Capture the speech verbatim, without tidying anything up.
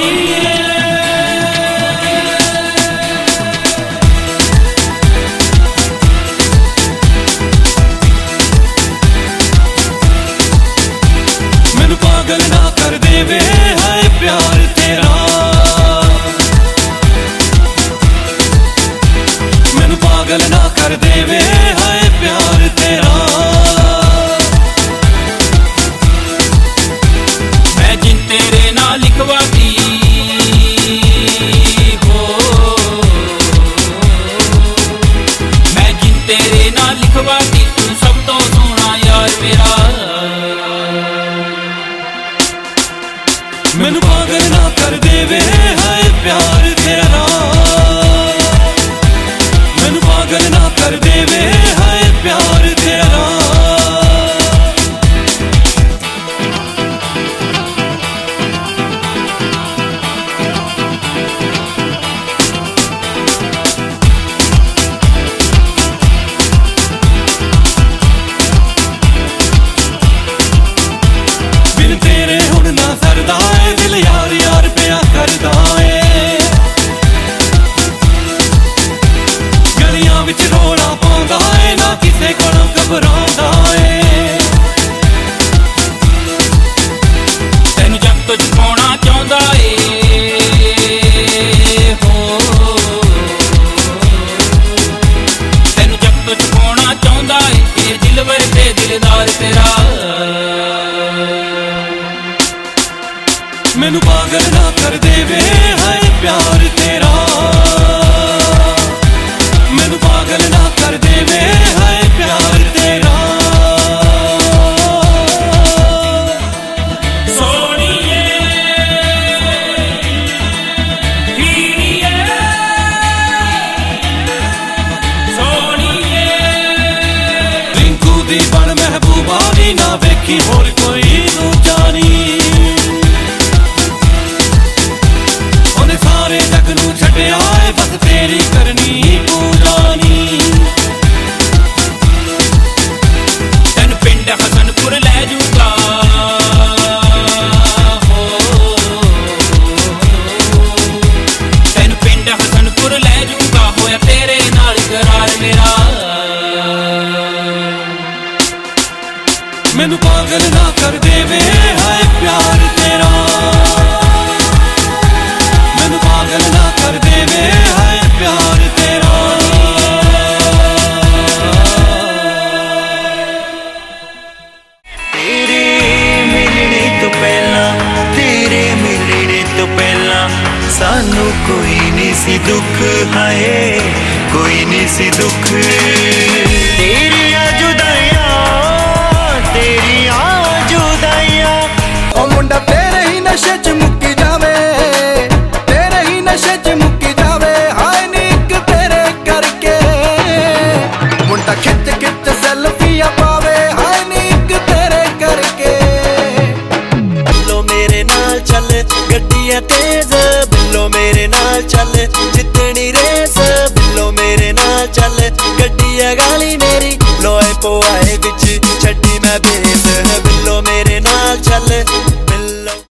सोनिए मैनू पागल ना कर देवे हाय प्यार तेरा, मैनू पागल ना कर देवे हाय प्यार तेरा। मैं जिन तेरे ना लिखवाती हो, मैं जिन तेरे ना लिखवाती तू सब तो सोना यार मेरा। मैनू पागल ना कर देवे हाय प्यार तेरा, मैनू पागल ना कर देवे हाय प्यार तेरा। बिन तेरे हुण ना सरदा ऐ दिल यार यार पिया करदा ऐ, गलियां विच रोला पाउंदा ऐ ना किसे कोलों घबराउंदा ऐ। तैनू जग तो छुपाउणा चाहुंदा ऐ हो, तैनू जग तो छुपाउणा चाहुंदा ऐ ए दिलवर ते दिलदार तेरा। मैनू पागल ना कर देवे हाय प्यार तेरा, मैनू पागल ना कर देवे हाय प्यार तेरा। सोनिए हीरिए सोनिए रिंकू दी बन महबूबा नी ना वेखी होर कोई तू जानी, सारे जग नू छड्डिया ऐ बस तेरी करनी पूजा नी। तैनू पिंड हसनपुर लै जूगा हो, तैनू पिंड हसनपुर लै जूगा होया तेरे नाल करार मेरा। मैनू पागल ना कर देवे हाय प्यार तेरा, मैनू पागल ना कर देवे हाय प्यार तेरा। तेरे मिलने तो पहला, तेरे मिलने तो पहला सानू कोई नहीं सी दुख, हाय कोई नहीं सी दुख। तेरिया जुदाइयां तेरिया जुदाइयां ओ मुंडा तेरे ही नशे च मुक्की जावे, तेरे ही नशे च मुक्की जावे हाय नीक तेरे करके। मुंडा खिच खिच सेल्फियां पावे हाय नीक तेरे करके। बिल्लो मेरे नाल चल गड्डियां तेज, बिल्लो मेरे नाल चल